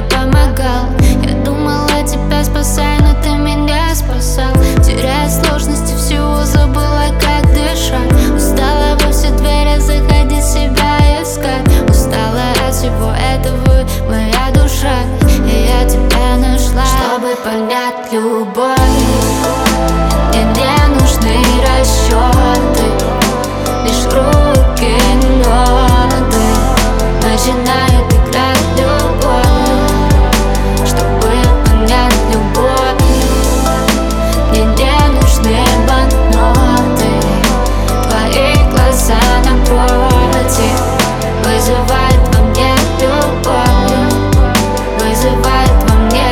помогал. Я думала, тебя спасай, но ты меня спасал. Теряя сложности, всего забыла, как дышать. Устала во все двери заходить, себя искать. Устала от всего этого моя душа, и я тебя нашла. Чтобы понять любовь, мне не нужны расчеты, лишь руки, ноты начинают играть любовь. Чтобы понять любовь, мне не нужны банкноты. Твои глаза напротив вызывают во мне любовь, вызывает во мне.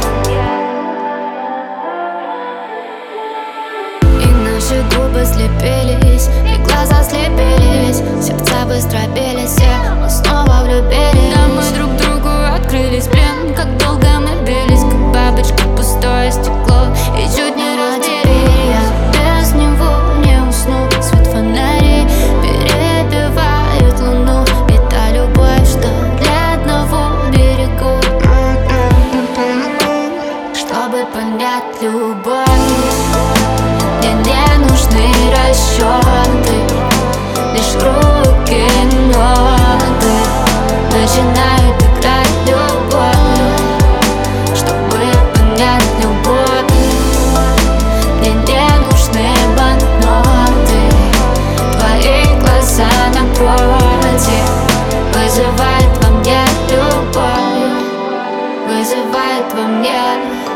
И наши губы слепились, и глаза слепились, сердца быстро бились, и мы снова влюбились. Да, мы друг другу открылись, блин, как долго мы бились, как бабочка в пустое стекло, и чуть не разделили. Я без него не усну, свет фонарей перебивает луну. И та любовь, что для одного берегу. Чтобы понять любовь, мне не нужны расчеты, лишь руки, ноты начинают играть любовь. Чтобы понять любовь, мне не нужны банкноты. Твои глаза напротив вызывают во мне любовь, вызывает во мне.